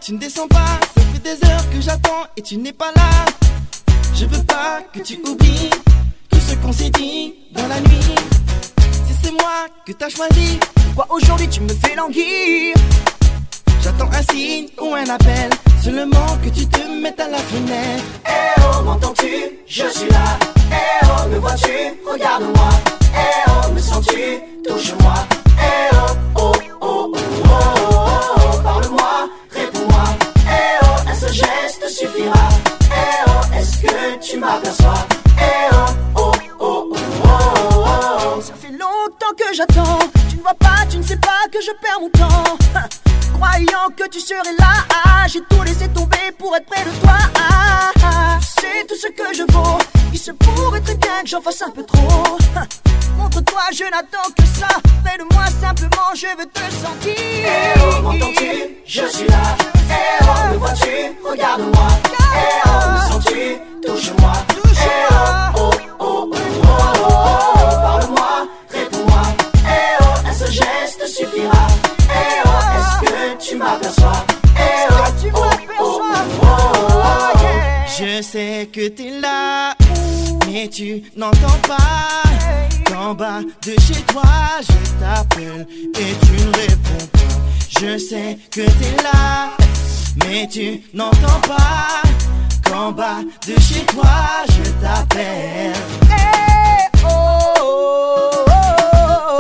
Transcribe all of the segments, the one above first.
tu ne descends pas. Ça fait des heures que j'attends et tu n'es pas là. Je veux pas que tu oublies tout ce qu'on s'est dit dans la nuit. Si c'est moi que t'as choisi, pourquoi aujourd'hui tu me fais languir? J'attends un signe ou un appel, seulement que tu te mettes à la fenêtre. Eh oh, m'entends-tu? Je suis là. Eh oh, me vois-tu? Regarde-moi. Eh oh, me sens-tu? Touche-moi. Eh oh, oh, oh, oh, oh, oh, oh. Parle-moi, réponds-moi. Eh oh, un seul geste suffira. Eh oh, est-ce que tu m'aperçois? Eh oh, oh, oh, oh, oh, oh, oh. Ça fait longtemps que j'attends. Tu ne vois pas, tu ne sais pas que je perds mon temps. Croyant que tu serais là, j'ai tout laissé tomber pour être près de toi. Tu sais tout ce que je vaux. Il se pourrait très bien que j'en fasse un peu trop. Montre-toi, je n'attends que ça. Près de moi simplement, je veux te sentir. Eh oh, m'entends-tu? Je suis là. Eh oh, me vois-tu? Regarde-moi. Eh oh, me sens-tu? Touche-moi. Eh oh, oh, oh, oh, oh, oh, oh. Parle-moi, réponds-moi. Eh oh, un seul geste suffira. Eh oh, est-ce que tu m'aperçois? Eh oh, oh, oh, oh, oh. Je sais que t'es là, mais tu n'entends pas. Qu'en bas de chez toi, je t'appelle et tu ne réponds pas. Je sais que t'es là, mais tu n'entends pas. Qu'en bas de chez toi, je t'appelle. Hey, oh, oh, oh, oh, oh,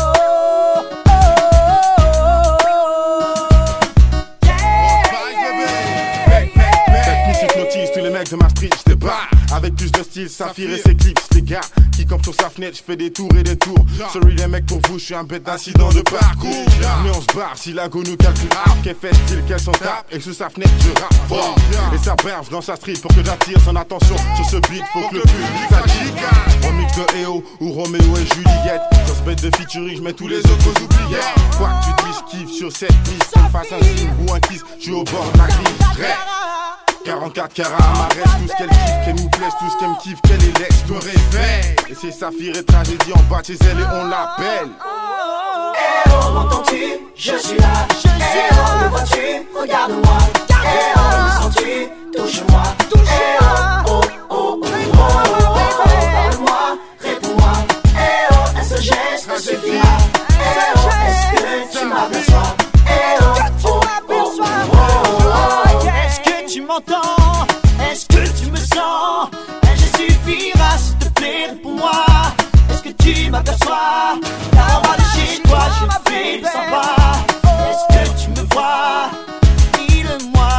tous les mecs de ma street, je débarque avec plus de style, Saphir et ses clips, les gars qui campent sur sa fenêtre, je fais des tours et des tours. Sorry les mecs pour vous, je suis un bête d'incident de parcours. Mais on se barre si la go nous calcule. Qu'elle fait style, qu'elle s'en tape et sous sa fenêtre je rappe. Et ça berge dans sa street pour que j'attire son attention. Sur ce beat, faut que le public s'agite. Remix de EO ou Roméo et Juliette. Sur ce bête de featuring, je mets tous les autres aux oubliettes. Quoi que tu dises, je kiffe sur cette piste. Qu'on fasse un signe ou un kiss, je suis au bord de la grille. 44 carats, ma reste, tout ce qu'elle kiffe, qu'elle nous plaise, tout ce qu'elle me kiffe, qu'elle est laisse, je me réveille. Et c'est Saphir et tragédie en bas de chez elle et on l'appelle. Eh oh, m'entends-tu? Je suis là. Eh oh, me vois-tu? Regarde-moi. Eh oh, me sens-tu? Touche-moi. Eh oh, oh, oh, oh, oh, oh. Parle-moi, réponds-moi. Eh oh, un seul geste suffira. Eh oh, est-ce que tu m'aperçois? Eh oh, oh, oh, oh, oh, oh. est-ce que tu m'entends? Est-ce que tu me sens? Un geste suffira, s'il te plaît, réponds-moi. Est-ce que tu m'aperçois? Car en bas de chez toi, je fais du sympa. Est-ce que tu me vois? Dis-le-moi.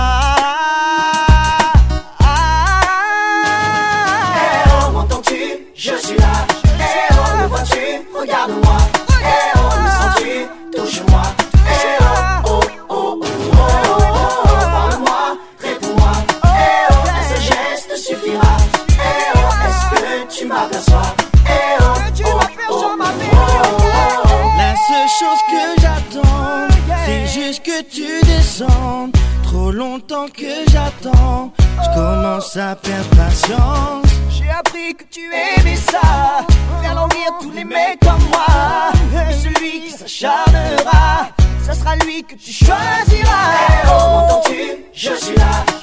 Eh oh, m'entends-tu? Je suis là. Eh oh, me vois-tu? Regarde-moi. Eh oh, me sens-tu? Touche-moi. Eh oh, oh, oh, oh, oh, oh. Parle-moi, réponds-moi. Eh oh, un seul geste suffira. Eh oh, est-ce que tu m'aperçois? Eh oh, oh, oh, oh, oh. La seule chose que j'attends, c'est juste que tu descendes. Trop longtemps que j'attends, je commence à perdre patience. J'ai appris que tu aimais ça, faire languir tous les mecs comme moi. Et celui qui s'acharnera, ça sera lui que tu choisiras. Eh oh, m'entends-tu? Je suis là.